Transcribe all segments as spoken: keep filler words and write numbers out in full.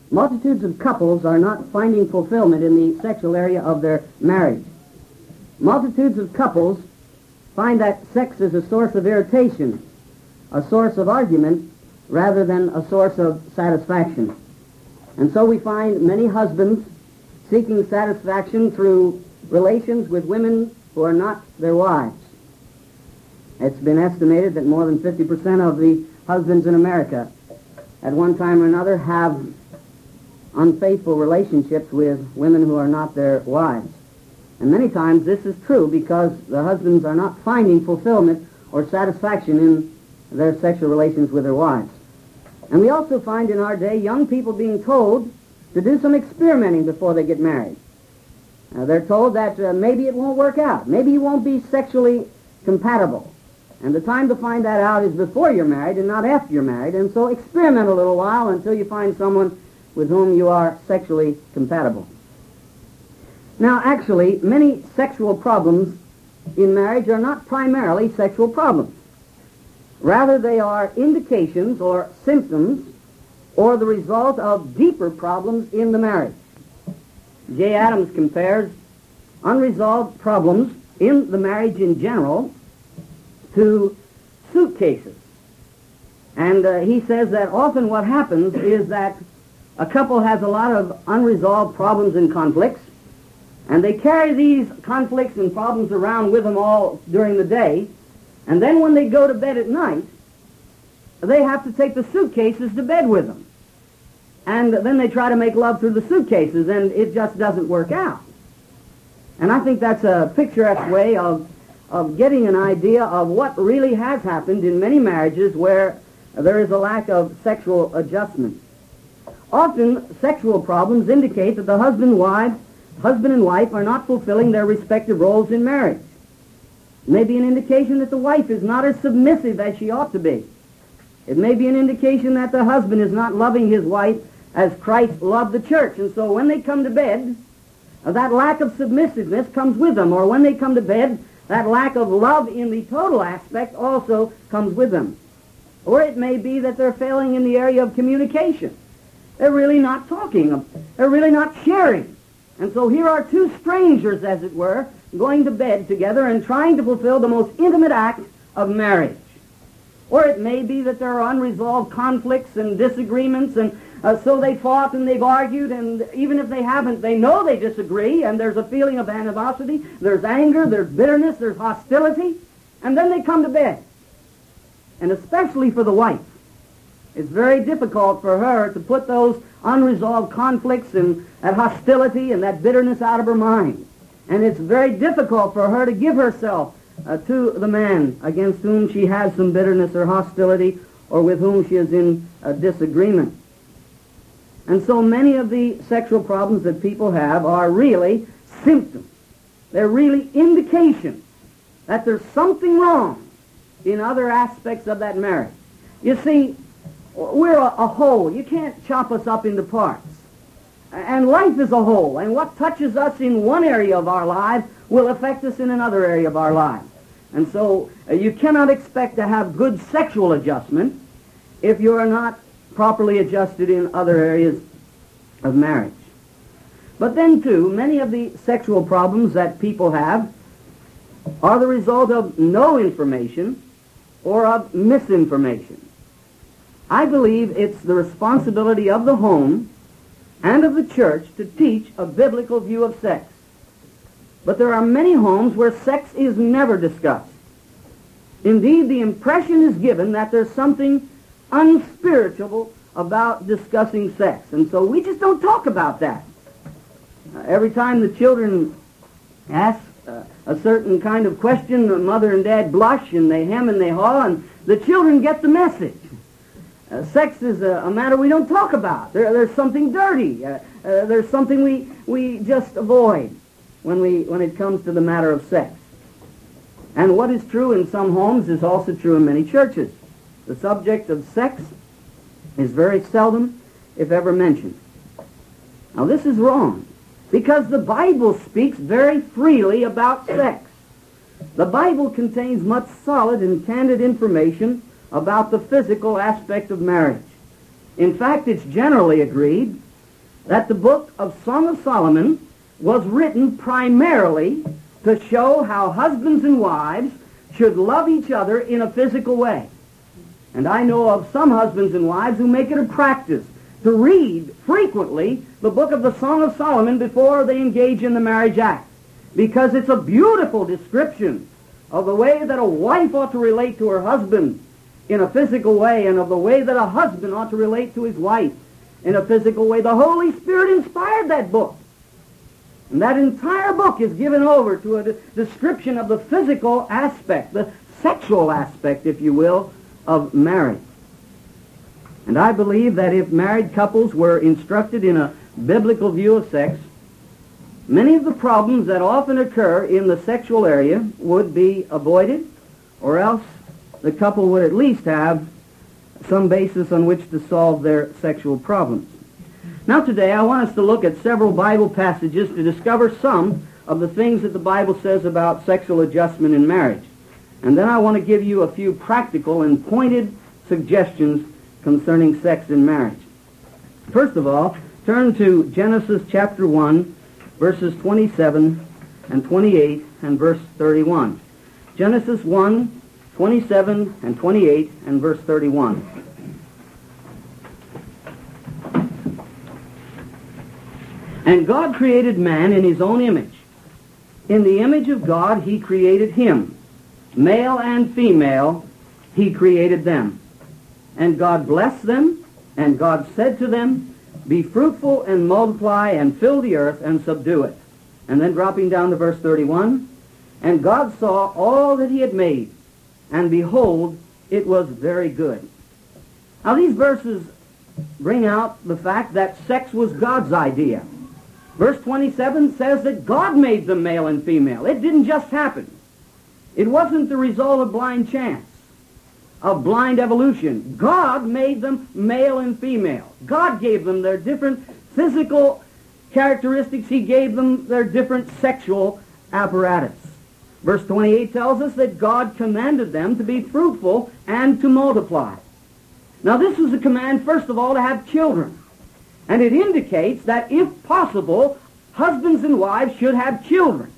Multitudes of couples are not finding fulfillment in the sexual area of their marriage. Multitudes of couples find that sex is a source of irritation, a source of argument, rather than a source of satisfaction. And so we find many husbands seeking satisfaction through relations with women who are not their wives. It's been estimated that more than fifty percent of the husbands in America at one time or another have unfaithful relationships with women who are not their wives. And many times this is true because the husbands are not finding fulfillment or satisfaction in their sexual relations with their wives. And we also find in our day young people being told to do some experimenting before they get married. Uh, they're told that uh, maybe it won't work out. Maybe you won't be sexually compatible. And the time to find that out is before you're married and not after you're married. And so experiment a little while until you find someone with whom you are sexually compatible. Now, actually, many sexual problems in marriage are not primarily sexual problems. Rather, they are indications or symptoms or the result of deeper problems in the marriage. Jay Adams compares unresolved problems in the marriage in general to suitcases. And uh, he says that often what happens is that a couple has a lot of unresolved problems and conflicts, and they carry these conflicts and problems around with them all during the day, and then when they go to bed at night, they have to take the suitcases to bed with them. And then they try to make love through the suitcases, and it just doesn't work out. And I think that's a picturesque way of, of getting an idea of what really has happened in many marriages where there is a lack of sexual adjustment. Often, sexual problems indicate that the husband, wife, husband and wife are not fulfilling their respective roles in marriage. It may be an indication that the wife is not as submissive as she ought to be. It may be an indication that the husband is not loving his wife as Christ loved the church. And so when they come to bed, uh, that lack of submissiveness comes with them. Or when they come to bed, that lack of love in the total aspect also comes with them. Or it may be that they're failing in the area of communication. They're really not talking. They're really not sharing. And so here are two strangers, as it were, going to bed together and trying to fulfill the most intimate act of marriage. Or it may be that there are unresolved conflicts and disagreements, and uh, so they fought and they've argued, and even if they haven't, they know they disagree, and there's a feeling of animosity, there's anger, there's bitterness, there's hostility, and then they come to bed. And especially for the wife, it's very difficult for her to put those unresolved conflicts and that hostility and that bitterness out of her mind. And it's very difficult for her to give herself Uh, to the man against whom she has some bitterness or hostility, or with whom she is in uh, disagreement. And so many of the sexual problems that people have are really symptoms. They're really indications that there's something wrong in other aspects of that marriage. You see, we're a, a whole. You can't chop us up into parts. And life is a whole, and what touches us in one area of our lives will affect us in another area of our lives. And so uh, you cannot expect to have good sexual adjustment if you are not properly adjusted in other areas of marriage. But then, too, many of the sexual problems that people have are the result of no information or of misinformation. I believe it's the responsibility of the home and of the church to teach a biblical view of sex. But there are many homes where sex is never discussed. Indeed, the impression is given that there's something unspiritual about discussing sex. And so we just don't talk about that. Uh, every time the children ask uh, a certain kind of question, the mother and dad blush and they hem and they haw, and the children get the message. Uh, sex is a, a matter we don't talk about. There, there's something dirty. Uh, uh, there's something we, we just avoid when we when it comes to the matter of sex. And what is true in some homes is also true in many churches. The subject of sex is very seldom, if ever, mentioned. Now this is wrong, because the Bible speaks very freely about sex. The Bible contains much solid and candid information about the physical aspect of marriage. In fact, it's generally agreed that the book of Song of Solomon was written primarily to show how husbands and wives should love each other in a physical way. And I know of some husbands and wives who make it a practice to read frequently the book of the Song of Solomon before they engage in the marriage act, because it's a beautiful description of the way that a wife ought to relate to her husband in a physical way, and of the way that a husband ought to relate to his wife in a physical way. The Holy Spirit inspired that book. And that entire book is given over to a de- description of the physical aspect, the sexual aspect, if you will, of marriage. And I believe that if married couples were instructed in a biblical view of sex, many of the problems that often occur in the sexual area would be avoided, or else the couple would at least have some basis on which to solve their sexual problems. Now today I want us to look at several Bible passages to discover some of the things that the Bible says about sexual adjustment in marriage. And then I want to give you a few practical and pointed suggestions concerning sex in marriage. First of all, turn to Genesis chapter one, verses twenty-seven and twenty-eight and verse thirty-one. Genesis one, twenty-seven and twenty-eight and verse thirty-one. And God created man in his own image. In the image of God he created him. Male and female he created them. And God blessed them, and God said to them, be fruitful and multiply and fill the earth and subdue it. And then dropping down to verse thirty-one, and God saw all that he had made, and behold, it was very good. Now these verses bring out the fact that sex was God's idea. Verse twenty-seven says that God made them male and female. It didn't just happen. It wasn't the result of blind chance, of blind evolution. God made them male and female. God gave them their different physical characteristics. He gave them their different sexual apparatus. Verse twenty-eight tells us that God commanded them to be fruitful and to multiply. Now this is a command, first of all, to have children. And it indicates that, if possible, husbands and wives should have children.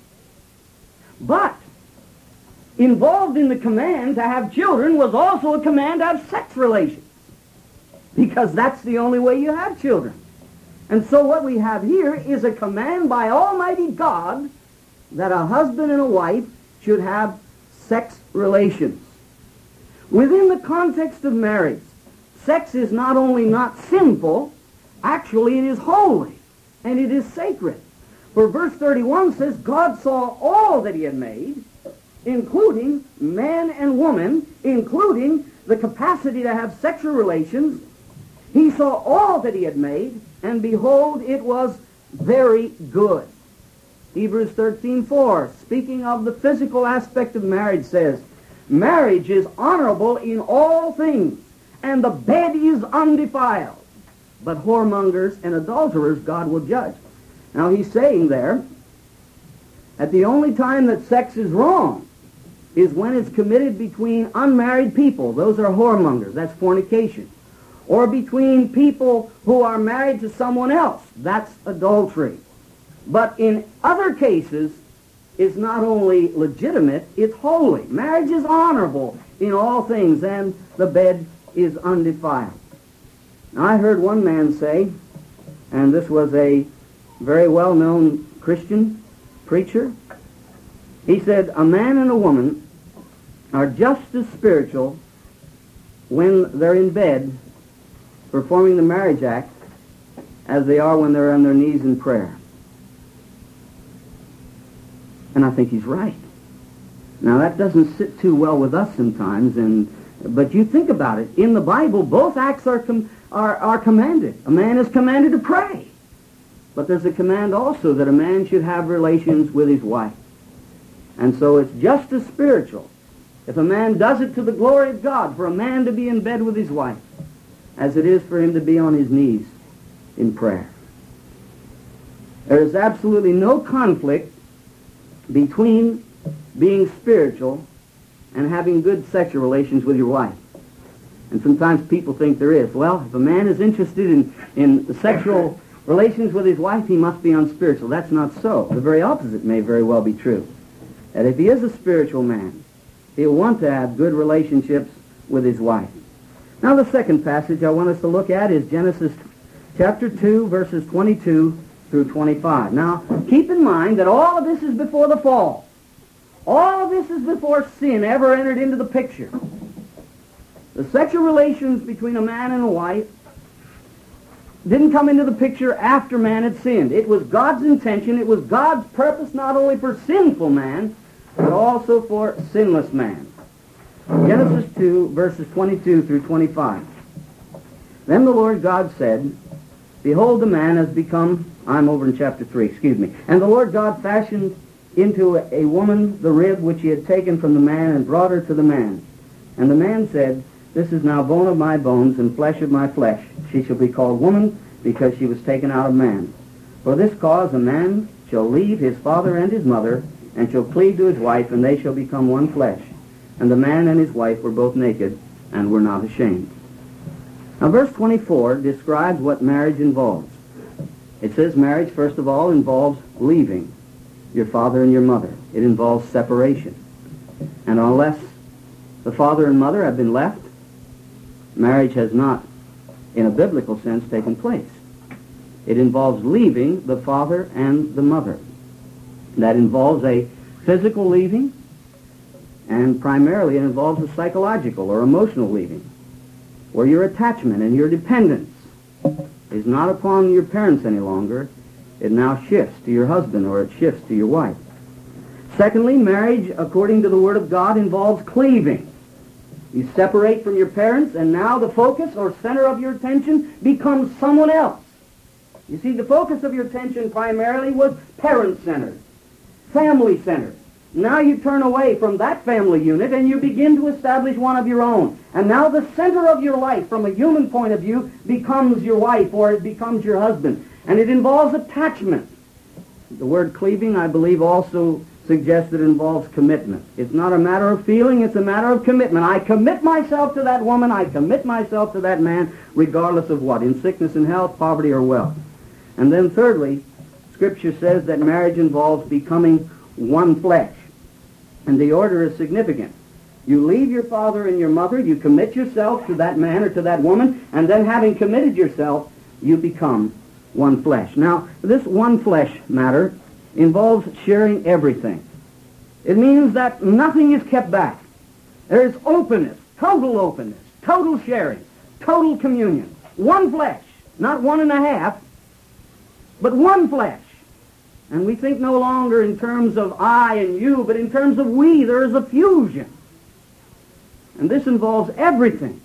But involved in the command to have children was also a command to have sex relations, because that's the only way you have children. And so what we have here is a command by Almighty God that a husband and a wife should have sex relations. Within the context of marriage, sex is not only not sinful, actually it is holy, and it is sacred. For verse thirty-one says, God saw all that he had made, including man and woman, including the capacity to have sexual relations. He saw all that he had made, and behold, it was very good. Hebrews thirteen four, speaking of the physical aspect of marriage, says, marriage is honorable in all things, and the bed is undefiled. But whoremongers and adulterers God will judge. Now he's saying there that the only time that sex is wrong is when it's committed between unmarried people. Those are whoremongers. That's fornication. Or between people who are married to someone else. That's adultery. But in other cases, it's not only legitimate, it's holy. Marriage is honorable in all things, and the bed is undefiled. Now, I heard one man say, and this was a very well-known Christian preacher, he said, a man and a woman are just as spiritual when they're in bed performing the marriage act as they are when they're on their knees in prayer. And I think he's right. Now, that doesn't sit too well with us sometimes, and but you think about it. In the Bible, both acts are, com- are, are commanded. A man is commanded to pray. But there's a command also that a man should have relations with his wife. And so it's just as spiritual if a man does it to the glory of God, for a man to be in bed with his wife, as it is for him to be on his knees in prayer. There is absolutely no conflict between being spiritual and having good sexual relations with your wife. And sometimes people think there is. Well, if a man is interested in, in the sexual relations with his wife, he must be unspiritual. That's not so. The very opposite may very well be true. That if he is a spiritual man, he'll want to have good relationships with his wife. Now the second passage I want us to look at is Genesis chapter two, verses twenty-two through twenty-five. Now, keep in mind that all of this is before the fall. All of this is before sin ever entered into the picture. The sexual relations between a man and a wife didn't come into the picture after man had sinned. It was God's intention, it was God's purpose not only for sinful man, but also for sinless man. Genesis two, verses twenty-two through twenty-five. Then the Lord God said, Behold, the man has become... I'm over in chapter three, excuse me. And the Lord God fashioned into a woman the rib which he had taken from the man and brought her to the man. And the man said, This is now bone of my bones and flesh of my flesh. She shall be called woman because she was taken out of man. For this cause a man shall leave his father and his mother and shall cleave to his wife, and they shall become one flesh. And the man and his wife were both naked and were not ashamed. Now verse twenty-four describes what marriage involves. It says marriage, first of all, involves leaving your father and your mother. It involves separation. And unless the father and mother have been left, marriage has not, in a biblical sense, taken place. It involves leaving the father and the mother. That involves a physical leaving, and primarily it involves a psychological or emotional leaving, where your attachment and your dependence is not upon your parents any longer. It now shifts to your husband, or it shifts to your wife. Secondly, marriage, according to the Word of God, involves cleaving. You separate from your parents, and now the focus or center of your attention becomes someone else. You see, the focus of your attention primarily was parent-centered, family-centered. Now you turn away from that family unit and you begin to establish one of your own. And now the center of your life, from a human point of view, becomes your wife, or it becomes your husband. And it involves attachment. The word cleaving, I believe, also suggests that it involves commitment. It's not a matter of feeling, it's a matter of commitment. I commit myself to that woman, I commit myself to that man, regardless of what, in sickness and health, poverty or wealth. And then thirdly, Scripture says that marriage involves becoming one flesh. And the order is significant. You leave your father and your mother, you commit yourself to that man or to that woman, and then having committed yourself, you become one flesh. Now, this one flesh matter involves sharing everything. It means that nothing is kept back. There is openness, total openness, total sharing, total communion. One flesh, not one and a half, but one flesh. And we think no longer in terms of I and you, but in terms of we. There is a fusion. And this involves everything.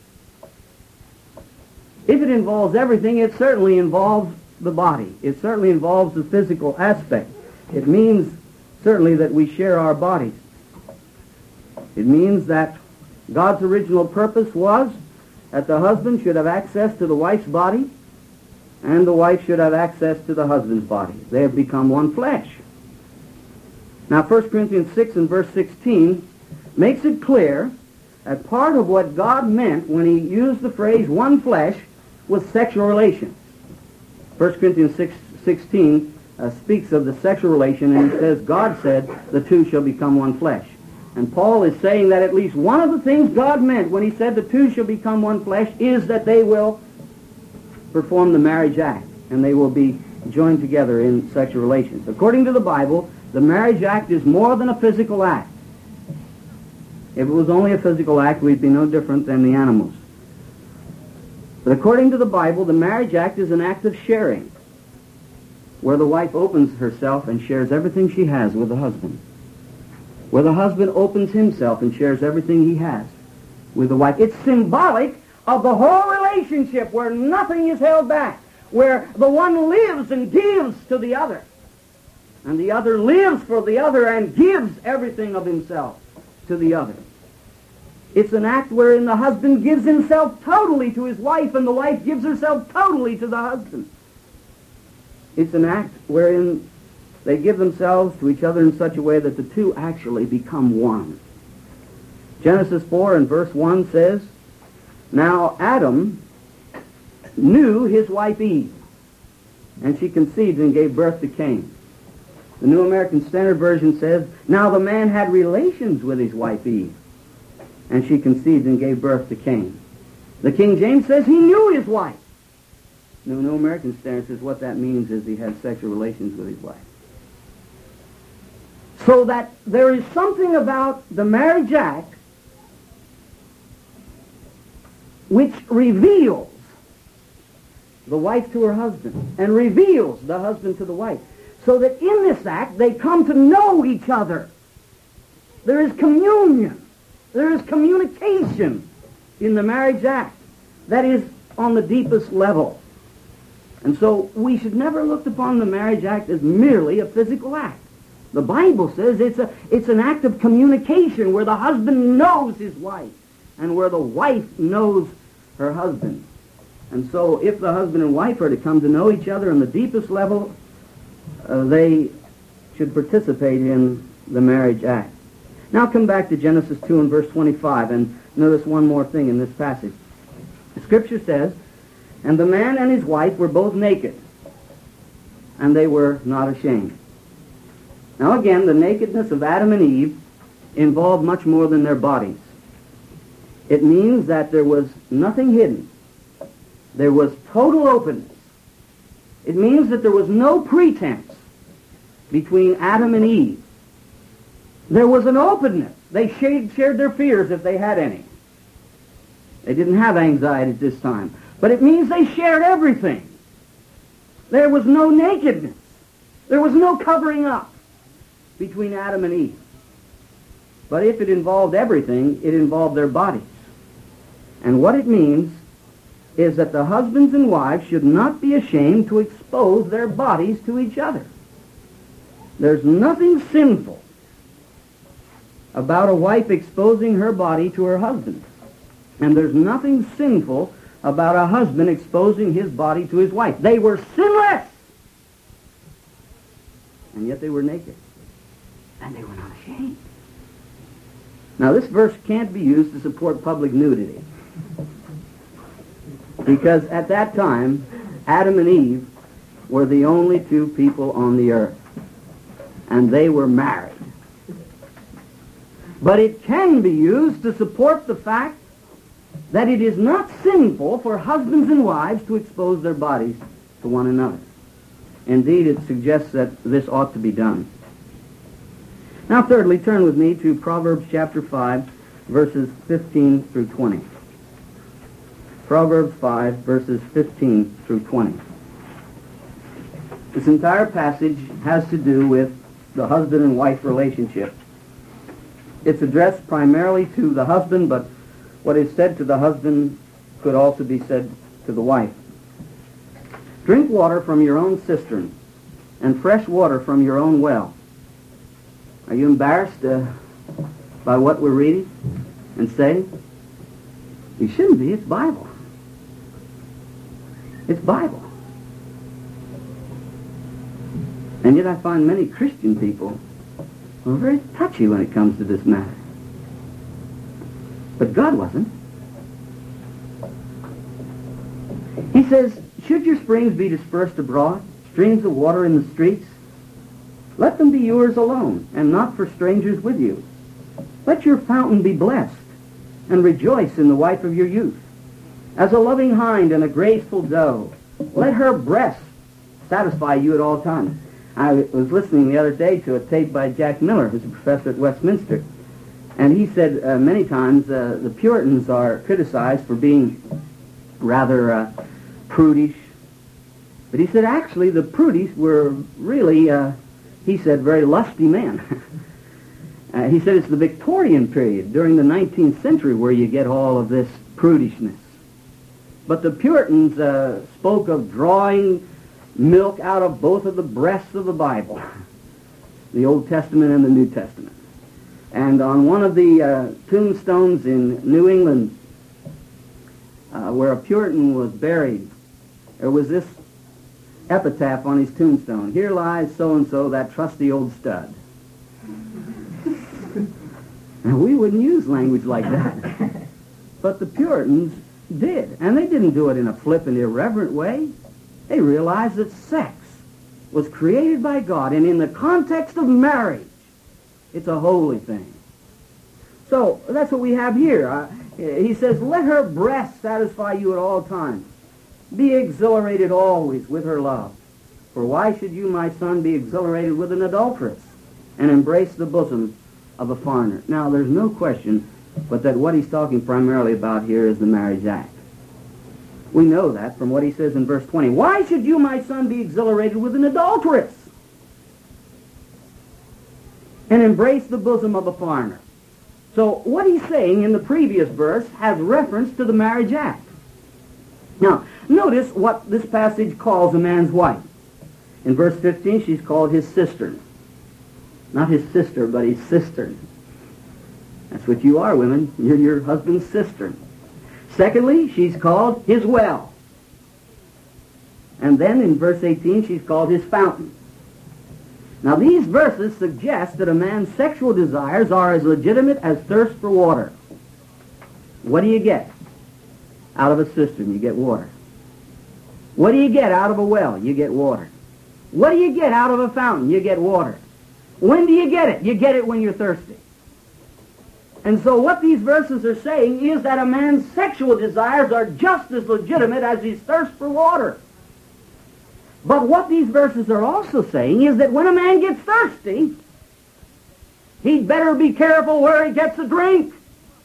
If it involves everything, it certainly involves the body. It certainly involves the physical aspect. It means certainly that we share our bodies. It means that God's original purpose was that the husband should have access to the wife's body, and the wife should have access to the husband's body. They have become one flesh. Now, First Corinthians six and verse sixteen makes it clear that part of what God meant when he used the phrase one flesh was sexual relations. First Corinthians six sixteen uh, speaks of the sexual relation, and he says, God said, the two shall become one flesh. And Paul is saying that at least one of the things God meant when he said the two shall become one flesh is that they will perform the marriage act, and they will be joined together in sexual relations. According to the Bible, the marriage act is more than a physical act. If it was only a physical act, we'd be no different than the animals. But according to the Bible, the marriage act is an act of sharing, where the wife opens herself and shares everything she has with the husband, where the husband opens himself and shares everything he has with the wife. It's symbolic of the whole relationship, where nothing is held back, where the one lives and gives to the other, and the other lives for the other and gives everything of himself to the other. It's an act wherein the husband gives himself totally to his wife, and the wife gives herself totally to the husband. It's an act wherein they give themselves to each other in such a way that the two actually become one. Genesis four and verse one says, Now Adam knew his wife Eve. and she conceived and gave birth to Cain. The New American Standard Version says, now the man had relations with his wife Eve, and she conceived and gave birth to Cain. The King James says he knew his wife. The New American Standard says what that means is he had sexual relations with his wife. So that there is something about the marriage act which reveals the wife to her husband and reveals the husband to the wife. So that in this act they come to know each other. There is communion. There is communication in the marriage act that is on the deepest level. And so we should never look upon the marriage act as merely a physical act. The Bible says it's a it's an act of communication where the husband knows his wife and where the wife knows her husband. And so if the husband and wife are to come to know each other on the deepest level, uh, they should participate in the marriage act. Now come back to Genesis two and verse twenty-five and notice one more thing in this passage. The Scripture says, and the man and his wife were both naked, and they were not ashamed. Now again, the nakedness of Adam and Eve involved much more than their bodies. It means that there was nothing hidden. There was total openness. It means that there was no pretense between Adam and Eve. There was an openness. They shared, shared their fears if they had any. They didn't have anxiety at this time. But it means they shared everything. There was no nakedness. There was no covering up between Adam and Eve. But if it involved everything, it involved their bodies. And what it means is that the husbands and wives should not be ashamed to expose their bodies to each other. There's nothing sinful about a wife exposing her body to her husband. And there's nothing sinful about a husband exposing his body to his wife. They were sinless. And yet they were naked. And they were not ashamed. Now this verse can't be used to support public nudity. Because at that time, Adam and Eve were the only two people on the earth. And they were married. But it can be used to support the fact that it is not sinful for husbands and wives to expose their bodies to one another. Indeed, it suggests that this ought to be done. Now, thirdly, turn with me to Proverbs chapter five, verses fifteen through twenty. Proverbs five, verses fifteen through twenty. This entire passage has to do with the husband and wife relationship. It's addressed primarily to the husband, but what is said to the husband could also be said to the wife. Drink water from your own cistern, and fresh water from your own well. Are you embarrassed uh, by what we're reading and saying? You shouldn't be. It's Bible. It's Bible. And yet I find many Christian people are very touchy when it comes to this matter. But God wasn't. He says, should your springs be dispersed abroad, streams of water in the streets? Let them be yours alone, and not for strangers with you. Let your fountain be blessed, and rejoice in the wife of your youth. As a loving hind and a graceful doe, let her breast satisfy you at all times. I was listening the other day to a tape by Jack Miller, who's a professor at Westminster. And he said uh, many times uh, the Puritans are criticized for being rather uh, prudish. But he said actually the prudish were really, uh, he said, very lusty men. uh, he said it's the Victorian period, during the nineteenth century, where you get all of this prudishness. But the Puritans uh, spoke of drawing milk out of both of the breasts of the Bible, the Old Testament and the New Testament. And on one of the uh, tombstones in New England, uh, where a Puritan was buried, there was this epitaph on his tombstone. Here lies so-and-so, that trusty old stud. Now, we wouldn't use language like that. But the Puritans did. And they didn't do it in a flippant, irreverent way. They realize that sex was created by God, and in the context of marriage, it's a holy thing. So that's what we have here. Uh, he says, let her breast satisfy you at all times. Be exhilarated always with her love. For why should you, my son, be exhilarated with an adulteress and embrace the bosom of a foreigner? Now, there's no question but that what he's talking primarily about here is the marriage act. We know that from what he says in verse twenty. Why should you, my son, be exhilarated with an adulteress and embrace the bosom of a foreigner? So what he's saying in the previous verse has reference to the marriage act. Now, notice what this passage calls a man's wife. In verse fifteen, she's called his sister. Not his sister, but his sister. That's what you are, women. You're your husband's sister. Secondly, she's called his well. And then in verse eighteen, she's called his fountain. Now these verses suggest that a man's sexual desires are as legitimate as thirst for water. What do you get out of a cistern? You get water. What do you get out of a well? You get water. What do you get out of a fountain? You get water. When do you get it? You get it when you're thirsty. And so what these verses are saying is that a man's sexual desires are just as legitimate as his thirst for water. But what these verses are also saying is that when a man gets thirsty, he'd better be careful where he gets a drink.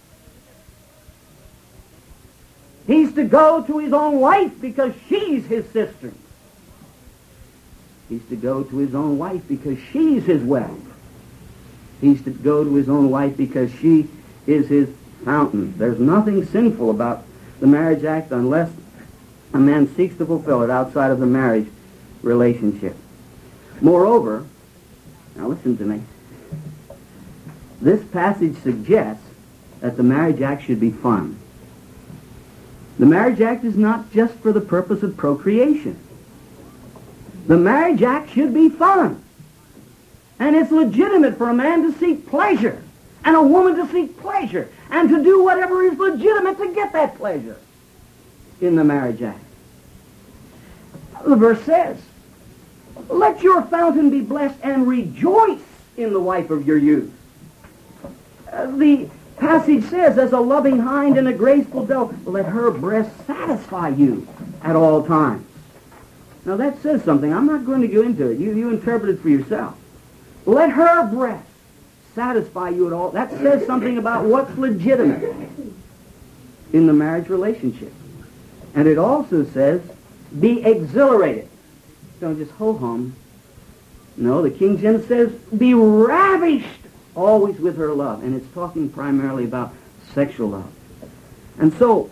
He's to go to his own wife because she's his sister. He's to go to his own wife because she's his well. He's to go to his own wife because she is his fountain. There's nothing sinful about the marriage act unless a man seeks to fulfill it outside of the marriage relationship. Moreover, now listen to me, this passage suggests that the marriage act should be fun. The marriage act is not just for the purpose of procreation. The marriage act should be fun. And it's legitimate for a man to seek pleasure and a woman to seek pleasure and to do whatever is legitimate to get that pleasure in the marriage act. The verse says, let your fountain be blessed and rejoice in the wife of your youth. Uh, the passage says, as a loving hind and a graceful doe, let her breast satisfy you at all times. Now that says something. I'm not going to go into it. You, you interpret it for yourself. Let her breast satisfy you at all. That says something about what's legitimate in the marriage relationship. And it also says, be exhilarated. Don't just ho-hum. No, the King James says, be ravished always with her love. And it's talking primarily about sexual love. And so,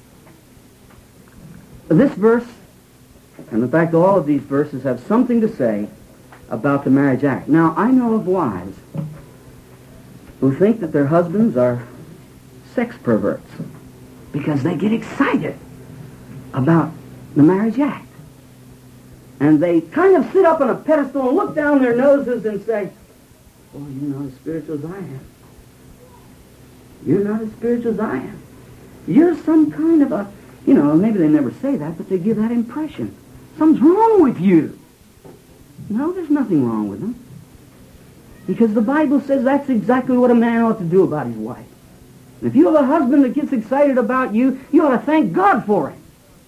this verse, and in fact all of these verses have something to say about the marriage act. Now, I know of wives who think that their husbands are sex perverts because they get excited about the marriage act. And they kind of sit up on a pedestal and look down their noses and say, oh, you're not as spiritual as I am. You're not as spiritual as I am. You're some kind of a, you know, maybe they never say that, but they give that impression. Something's wrong with you. No, there's nothing wrong with them. Because the Bible says that's exactly what a man ought to do about his wife. And if you have a husband that gets excited about you, you ought to thank God for it.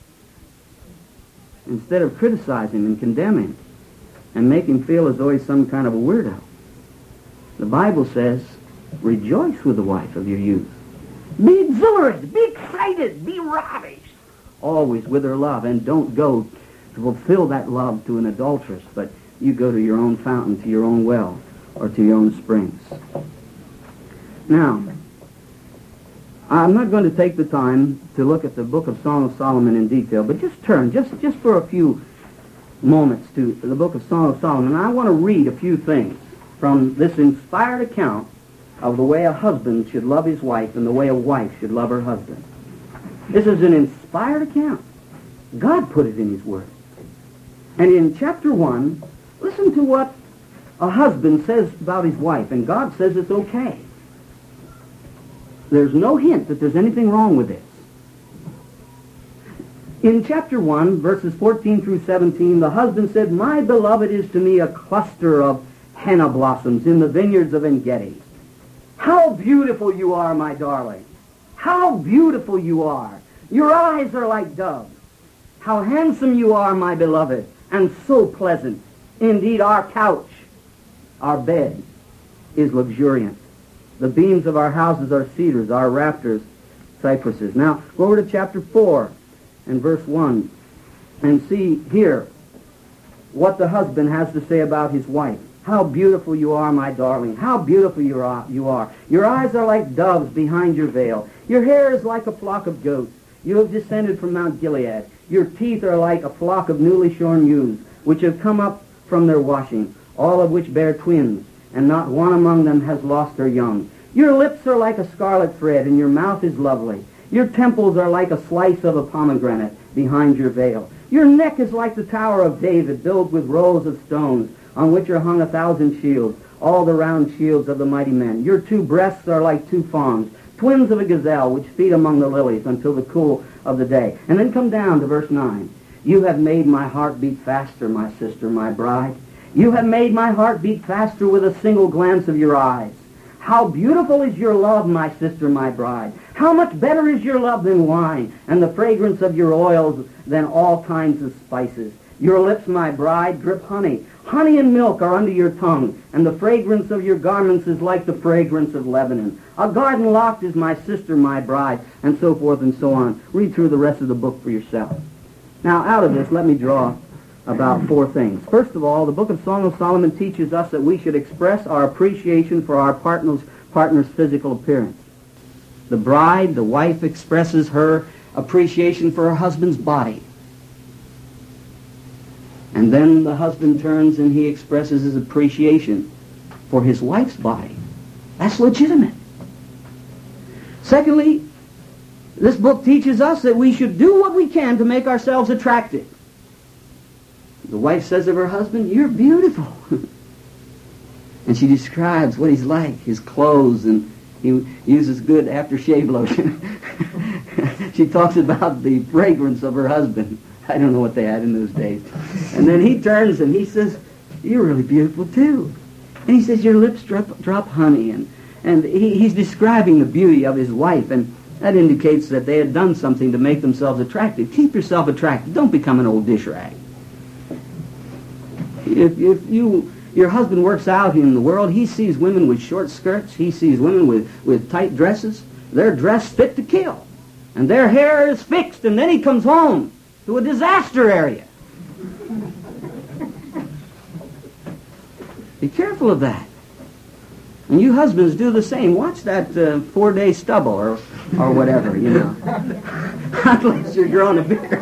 Instead of criticizing and condemning and make him feel as though he's some kind of a weirdo. The Bible says, rejoice with the wife of your youth. Be exhilarated, be excited, be ravished. Always with her love, and don't go to fulfill that love to an adulteress, but you go to your own fountain, to your own well, or to your own springs. Now, I'm not going to take the time to look at the book of Song of Solomon in detail, but just turn, just, just for a few moments, to the book of Song of Solomon. And I want to read a few things from this inspired account of the way a husband should love his wife and the way a wife should love her husband. This is an inspired account. God put it in his word. And in chapter one, listen to what a husband says about his wife, and God says it's okay. There's no hint that there's anything wrong with this. In chapter one, verses fourteen through seventeen, the husband said, "My beloved is to me a cluster of henna blossoms in the vineyards of En-gedi. How beautiful you are, my darling. How beautiful you are. Your eyes are like doves. How handsome you are, my beloved, and so pleasant. Indeed, our couch, our bed, is luxuriant. The beams of our houses are cedars, our rafters cypresses." Now, go over to chapter four and verse one and see here what the husband has to say about his wife. "How beautiful you are, my darling. How beautiful you are. You are. Your eyes are like doves behind your veil. Your hair is like a flock of goats. You have descended from Mount Gilead. Your teeth are like a flock of newly shorn ewes, which have come up from their washing, all of which bear twins, and not one among them has lost her young. Your lips are like a scarlet thread, and your mouth is lovely. Your temples are like a slice of a pomegranate behind your veil. Your neck is like the Tower of David, built with rows of stones, on which are hung a thousand shields, all the round shields of the mighty men. Your two breasts are like two fawns, twins of a gazelle, which feed among the lilies until the cool of the day." And then come down to verse nine. "You have made my heart beat faster, my sister, my bride. You have made my heart beat faster with a single glance of your eyes. How beautiful is your love, my sister, my bride. How much better is your love than wine, and the fragrance of your oils than all kinds of spices. Your lips, my bride, drip honey. Honey and milk are under your tongue, and the fragrance of your garments is like the fragrance of Lebanon. A garden locked is my sister, my bride," and so forth and so on. Read through the rest of the book for yourself. Now, out of this, let me draw about four things. First of all, the book of Song of Solomon teaches us that we should express our appreciation for our partner's, partner's physical appearance. The bride, the wife, expresses her appreciation for her husband's body. And then the husband turns and he expresses his appreciation for his wife's body. That's legitimate. Secondly, this book teaches us that we should do what we can to make ourselves attractive. The wife says of her husband, "You're beautiful." And she describes what he's like, his clothes, and he uses good aftershave lotion. She talks about the fragrance of her husband. I don't know what they had in those days. And then he turns and he says, "You're really beautiful too." And he says, "Your lips drop, drop honey." And, and he, he's describing the beauty of his wife, and that indicates that they had done something to make themselves attractive. Keep yourself attractive. Don't become an old dish rag. If, if you, your husband works out in the world, he sees women with short skirts, he sees women with, with tight dresses. They're dressed fit to kill. And their hair is fixed, and then he comes home to a disaster area. Be careful of that. And you husbands do the same. Watch that uh, four-day stubble or or whatever, you know. Unless you're growing a beard.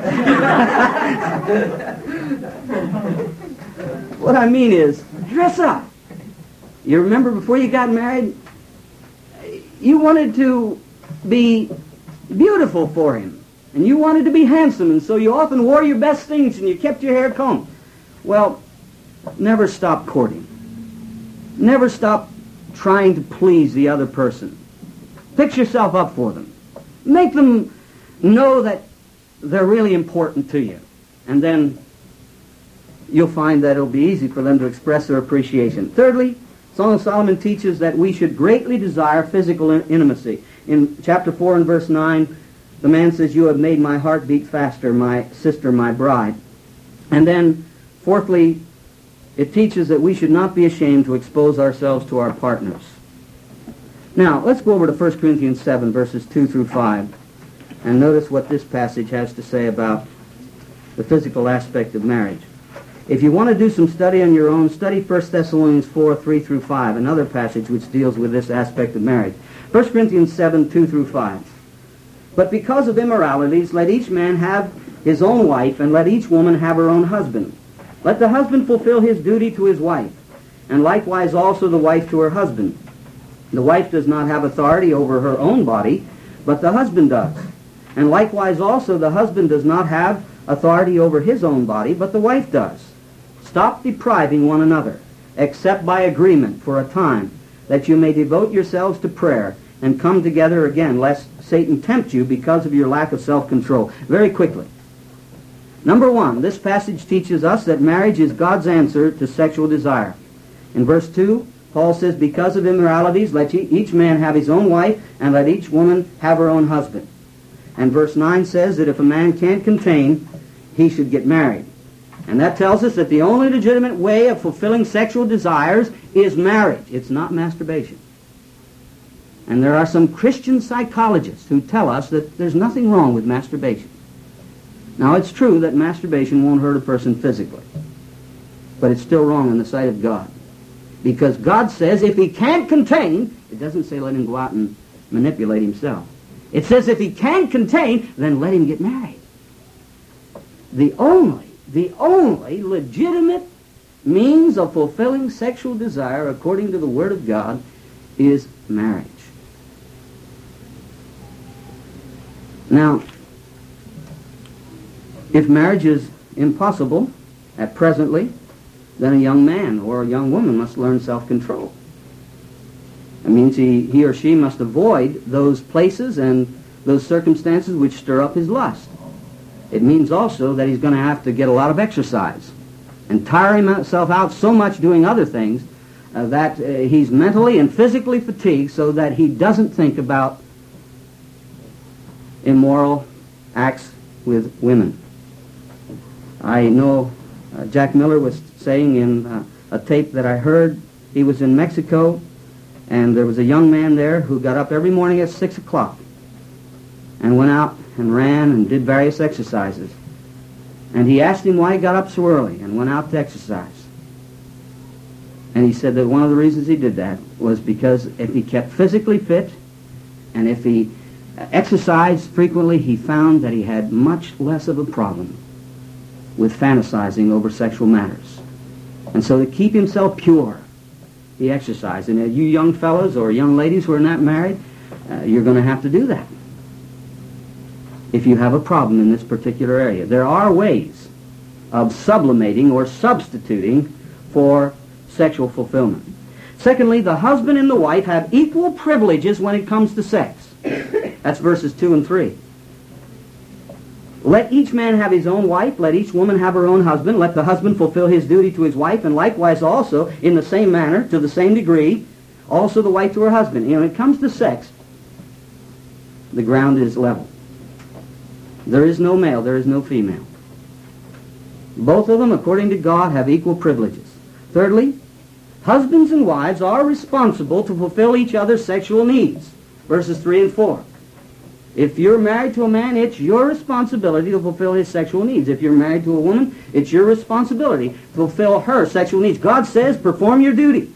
What I mean is, dress up. You remember before you got married, you wanted to be beautiful for him. And you wanted to be handsome, and so you often wore your best things and you kept your hair combed. Well, never stop courting. Never stop trying to please the other person. Fix yourself up for them. Make them know that they're really important to you. And then you'll find that it'll be easy for them to express their appreciation. Thirdly, Song of Solomon teaches that we should greatly desire physical in- intimacy. In chapter four and verse nine, the man says, "You have made my heart beat faster, my sister, my bride." And then, fourthly, it teaches that we should not be ashamed to expose ourselves to our partners. Now, let's go over to First Corinthians seven, verses two through five, and notice what this passage has to say about the physical aspect of marriage. If you want to do some study on your own, study First Thessalonians four, three through five, another passage which deals with this aspect of marriage. First Corinthians seven, two through five. "But because of immoralities, let each man have his own wife, and let each woman have her own husband. Let the husband fulfill his duty to his wife, and likewise also the wife to her husband. The wife does not have authority over her own body, but the husband does. And likewise also the husband does not have authority over his own body, but the wife does. Stop depriving one another, except by agreement for a time, that you may devote yourselves to prayer and come together again, lest Satan tempt you because of your lack of self-control." Very quickly. Number one, this passage teaches us that marriage is God's answer to sexual desire. In verse two, Paul says, because of immoralities, let each man have his own wife, and let each woman have her own husband. And verse nine says that if a man can't contain, he should get married. And that tells us that the only legitimate way of fulfilling sexual desires is marriage. It's not masturbation. And there are some Christian psychologists who tell us that there's nothing wrong with masturbation. Now, it's true that masturbation won't hurt a person physically, but it's still wrong in the sight of God. Because God says if he can't contain, it doesn't say let him go out and manipulate himself. It says if he can't contain, then let him get married. The only, the only legitimate means of fulfilling sexual desire according to the Word of God is marriage. Now, if marriage is impossible at presently, then a young man or a young woman must learn self-control. It means he, he or she must avoid those places and those circumstances which stir up his lust. It means also that he's going to have to get a lot of exercise and tire himself out so much doing other things uh, that uh, he's mentally and physically fatigued so that he doesn't think about immoral acts with women. I know uh, Jack Miller was saying in uh, a tape that I heard, he was in Mexico, and there was a young man there who got up every morning at six o'clock and went out and ran and did various exercises. And he asked him why he got up so early and went out to exercise. And he said that one of the reasons he did that was because if he kept physically fit and if he exercised frequently, he found that he had much less of a problem with fantasizing over sexual matters. And so to keep himself pure, he exercised. And uh, you young fellows or young ladies who are not married, uh, you're going to have to do that if you have a problem in this particular area. There are ways of sublimating or substituting for sexual fulfillment. Secondly, the husband and the wife have equal privileges when it comes to sex. That's verses two and three. Let each man have his own wife, let each woman have her own husband, let the husband fulfill his duty to his wife, and likewise also, in the same manner, to the same degree, also the wife to her husband. You know, when it comes to sex, the ground is level. There is no male, there is no female. Both of them, according to God, have equal privileges. Thirdly, husbands and wives are responsible to fulfill each other's sexual needs. Verses three and four. If you're married to a man, it's your responsibility to fulfill his sexual needs. If you're married to a woman, it's your responsibility to fulfill her sexual needs. God says, perform your duty.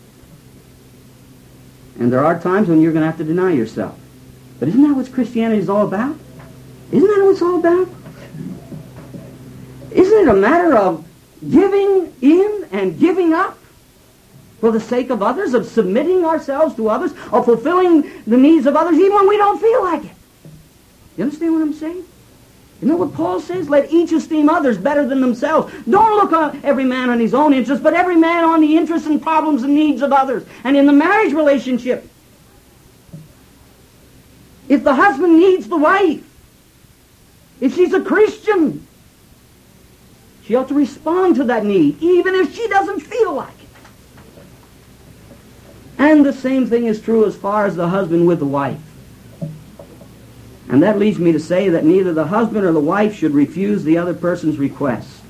And there are times when you're going to have to deny yourself. But isn't that what Christianity is all about? Isn't that what it's all about? Isn't it a matter of giving in and giving up for the sake of others, of submitting ourselves to others, of fulfilling the needs of others, even when we don't feel like it? You understand what I'm saying? You know what Paul says? Let each esteem others better than themselves. Don't look on every man on his own interests, but every man on the interests and problems and needs of others. And in the marriage relationship, if the husband needs the wife, if she's a Christian, she ought to respond to that need, even if she doesn't feel like it. And the same thing is true as far as the husband with the wife. And that leads me to say that neither the husband or the wife should refuse the other person's requests.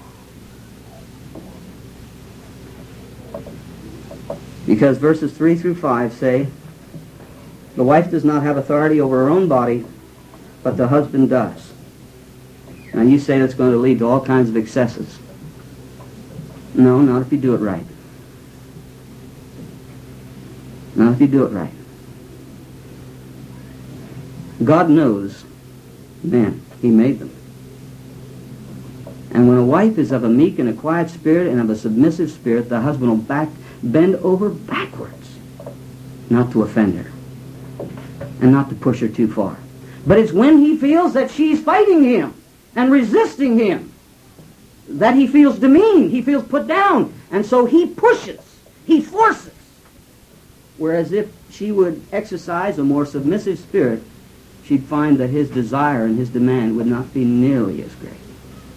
Because verses three through five say, the wife does not have authority over her own body, but the husband does. Now you say that's going to lead to all kinds of excesses. No, not if you do it right. Not if you do it right. God knows men. He made them. And when a wife is of a meek and a quiet spirit and of a submissive spirit, the husband will back, bend over backwards not to offend her and not to push her too far. But it's when he feels that she's fighting him and resisting him that he feels demeaned, he feels put down, and so he pushes, he forces. Whereas if she would exercise a more submissive spirit, she'd find that his desire and his demand would not be nearly as great.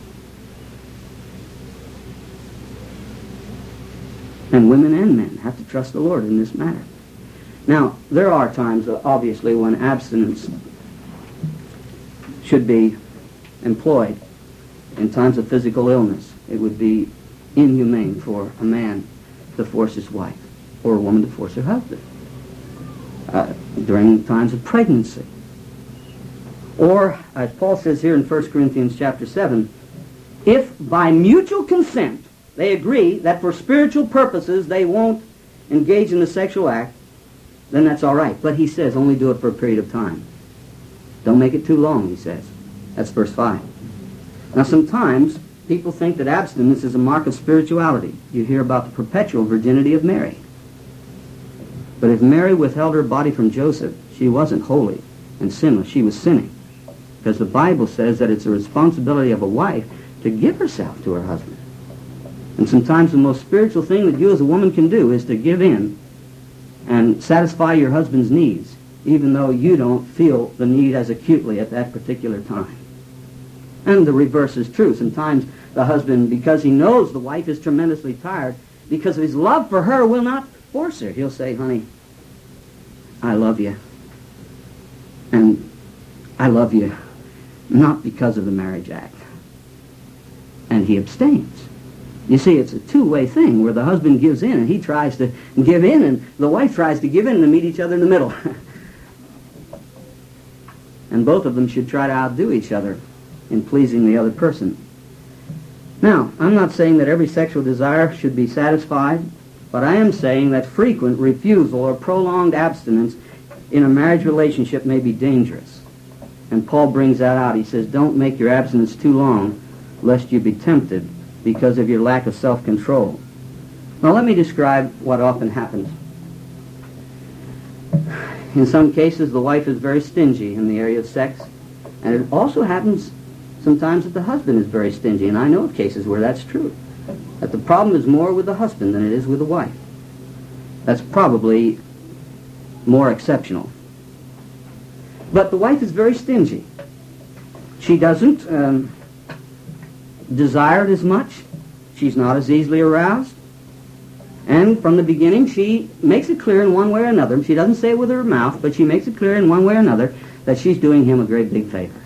And women and men have to trust the Lord in this matter. Now, there are times, uh, obviously, when abstinence should be employed. In times of physical illness, it would be inhumane for a man to force his wife, or a woman to force her husband. Uh, during times of pregnancy. Or, as Paul says here in First Corinthians chapter seven, if by mutual consent they agree that for spiritual purposes they won't engage in the sexual act, then that's all right. But he says only do it for a period of time. Don't make it too long, he says. That's verse five. Now sometimes people think that abstinence is a mark of spirituality. You hear about the perpetual virginity of Mary. But if Mary withheld her body from Joseph, she wasn't holy and sinless. She was sinning. Because the Bible says that it's a responsibility of a wife to give herself to her husband. And sometimes the most spiritual thing that you as a woman can do is to give in and satisfy your husband's needs, even though you don't feel the need as acutely at that particular time. And the reverse is true. Sometimes the husband, because he knows the wife is tremendously tired, because of his love for her, will not force her. He'll say, honey, I love you. And I love you not because of the marriage act. And he abstains. You see, it's a two-way thing where the husband gives in and he tries to give in and the wife tries to give in and to meet each other in the middle. And both of them should try to outdo each other in pleasing the other person. Now, I'm not saying that every sexual desire should be satisfied, but I am saying that frequent refusal or prolonged abstinence in a marriage relationship may be dangerous. And Paul brings that out. He says, don't make your abstinence too long, lest you be tempted because of your lack of self-control. Now let me describe what often happens. In some cases, the wife is very stingy in the area of sex, and it also happens sometimes that the husband is very stingy, and I know of cases where that's true. That the problem is more with the husband than it is with the wife. That's probably more exceptional. But the wife is very stingy. She doesn't um, desire it as much. She's not as easily aroused. And from the beginning, she makes it clear in one way or another. She doesn't say it with her mouth, but she makes it clear in one way or another that she's doing him a great big favor.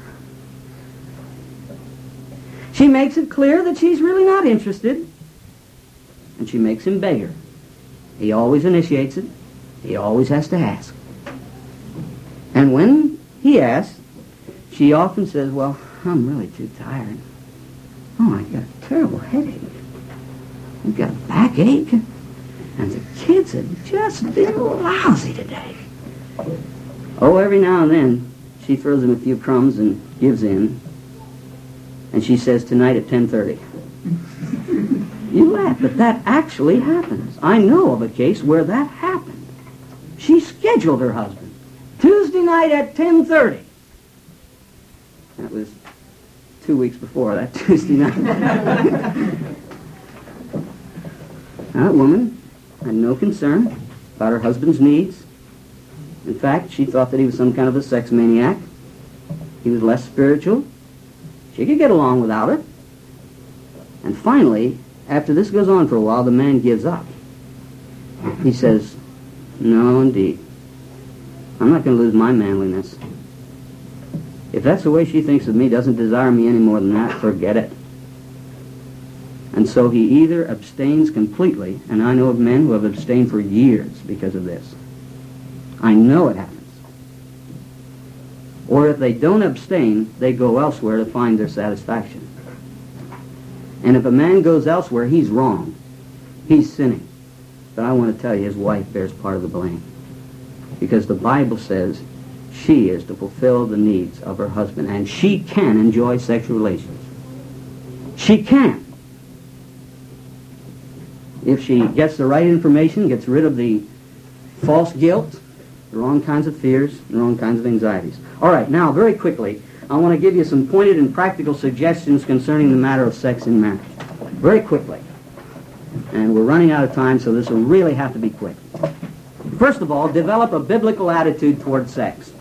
She makes it clear that she's really not interested, and she makes him beg her. He always initiates it. He always has to ask. And when he asks, she often says, well, I'm really too tired. Oh, I got a terrible headache. I've got a backache. And the kids have just been lousy today. Oh, every now and then, she throws him a few crumbs and gives in. And she says, tonight at ten thirty. You laugh, but that actually happens. I know of a case where that happened. She scheduled her husband. Tuesday night at ten thirty. That was two weeks before that Tuesday night. That woman had no concern about her husband's needs. In fact, she thought that he was some kind of a sex maniac. He was less spiritual. She could get along without it. And finally, after this goes on for a while, the man gives up. He says, no, indeed. I'm not going to lose my manliness. If that's the way she thinks of me, doesn't desire me any more than that, forget it. And so he either abstains completely, and I know of men who have abstained for years because of this. I know it happens. Or if they don't abstain, they go elsewhere to find their satisfaction. And if a man goes elsewhere, he's wrong. He's sinning. But I want to tell you, his wife bears part of the blame. Because the Bible says she is to fulfill the needs of her husband, and she can enjoy sexual relations. She can. If she gets the right information, gets rid of the false guilt, the wrong kinds of fears, the wrong kinds of anxieties. All right, now, very quickly, I want to give you some pointed and practical suggestions concerning the matter of sex in marriage. Very quickly. And we're running out of time, so this will really have to be quick. First of all, develop a biblical attitude toward sex.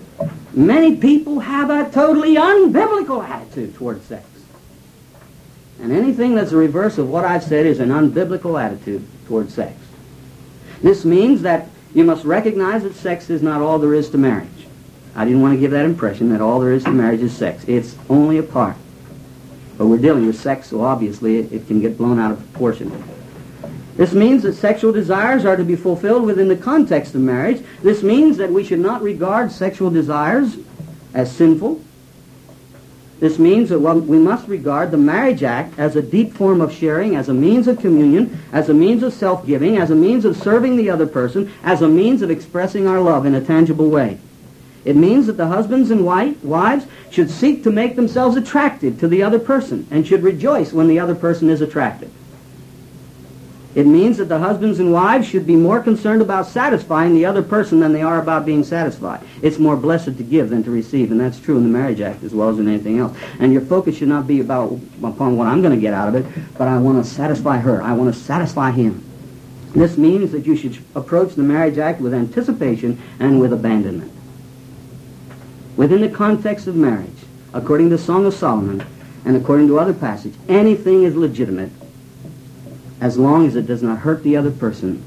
Many people have a totally unbiblical attitude toward sex. And anything that's the reverse of what I've said is an unbiblical attitude toward sex. This means that you must recognize that sex is not all there is to marriage. I didn't want to give that impression that all there is to marriage is sex. It's only a part. But we're dealing with sex, so obviously it, it can get blown out of proportion. This means that sexual desires are to be fulfilled within the context of marriage. This means that we should not regard sexual desires as sinful. This means that we must regard the marriage act as a deep form of sharing, as a means of communion, as a means of self-giving, as a means of serving the other person, as a means of expressing our love in a tangible way. It means that the husbands and wife, wives should seek to make themselves attractive to the other person and should rejoice when the other person is attractive. It means that the husbands and wives should be more concerned about satisfying the other person than they are about being satisfied. It's more blessed to give than to receive, and that's true in the marriage act as well as in anything else. And your focus should not be about upon what I'm going to get out of it, but I want to satisfy her. I want to satisfy him. This means that you should approach the marriage act with anticipation and with abandonment. Within the context of marriage, according to Song of Solomon and according to other passages, anything is legitimate as long as it does not hurt the other person.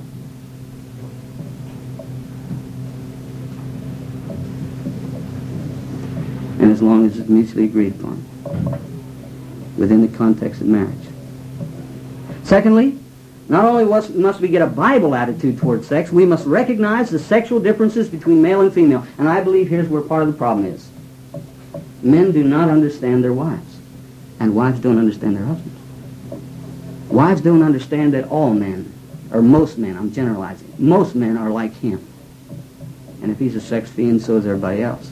And as long as it's mutually agreed upon within the context of marriage. Secondly, not only must we get a Bible attitude toward sex, we must recognize the sexual differences between male and female. And I believe here's where part of the problem is. Men do not understand their wives, and wives don't understand their husbands. Wives don't understand that all men, or most men, I'm generalizing, most men are like him. And if he's a sex fiend, so is everybody else.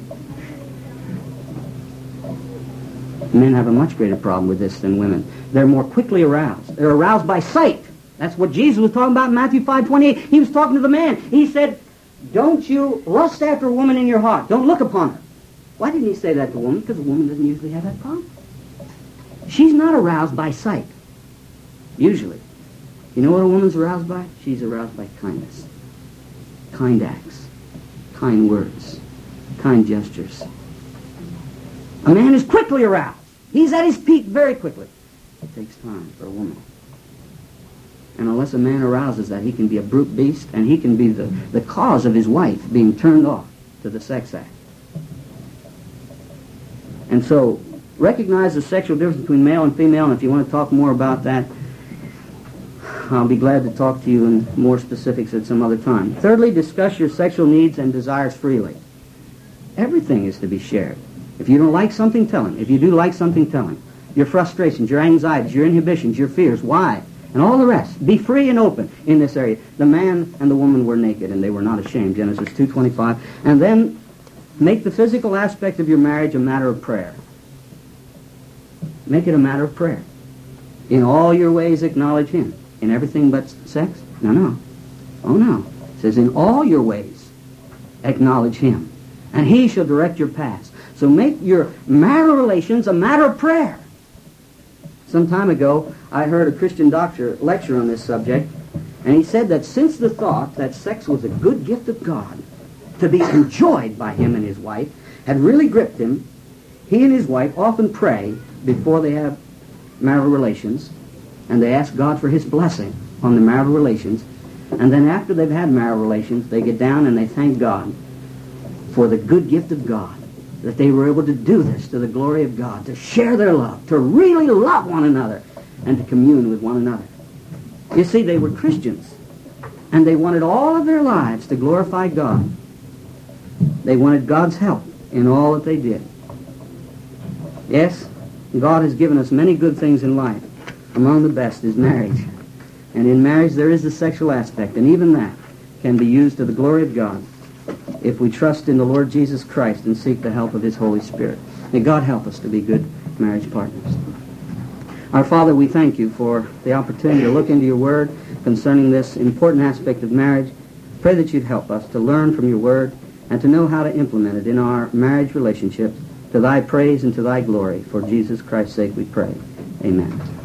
Men have a much greater problem with this than women. They're more quickly aroused. They're aroused by sight. That's what Jesus was talking about in Matthew five twenty-eight. He was talking to the man. He said, don't you lust after a woman in your heart. Don't look upon her. Why didn't he say that to a woman? Because a woman doesn't usually have that problem. She's not aroused by sight. Usually. You know what a woman's aroused by? She's aroused by kindness. Kind acts. Kind words. Kind gestures. A man is quickly aroused. He's at his peak very quickly. It takes time for a woman. And unless a man arouses that, he can be a brute beast, and he can be the, the cause of his wife being turned off to the sex act. And so, recognize the sexual difference between male and female, and if you want to talk more about that, I'll be glad to talk to you in more specifics at some other time. Thirdly, discuss your sexual needs and desires freely. Everything is to be shared. If you don't like something, tell him. If you do like something, tell him. Your frustrations, your anxieties, your inhibitions, your fears, why, and all the rest. Be free and open in this area. The man and the woman were naked, and they were not ashamed, Genesis two twenty-five. And then make the physical aspect of your marriage a matter of prayer. Make it a matter of prayer. In all your ways acknowledge him. In everything but sex? No, no. Oh, no. It says, in all your ways acknowledge him, and he shall direct your paths. So make your marital relations a matter of prayer. Some time ago, I heard a Christian doctor lecture on this subject, and he said that since the thought that sex was a good gift of God to be enjoyed by him and his wife had really gripped him, he and his wife often pray before they have marital relations, and they ask God for his blessing on the marital relations, and then after they've had marital relations, they get down and they thank God for the good gift of God, that they were able to do this to the glory of God, to share their love, to really love one another, and to commune with one another. You see, they were Christians, and they wanted all of their lives to glorify God. They wanted God's help in all that they did. Yes, God has given us many good things in life. Among the best is marriage. And in marriage there is the sexual aspect, and even that can be used to the glory of God if we trust in the Lord Jesus Christ and seek the help of his Holy Spirit. May God help us to be good marriage partners. Our Father, we thank you for the opportunity to look into your word concerning this important aspect of marriage. Pray that you'd help us to learn from your word and to know how to implement it in our marriage relationships to thy praise and to thy glory. For Jesus Christ's sake we pray. Amen.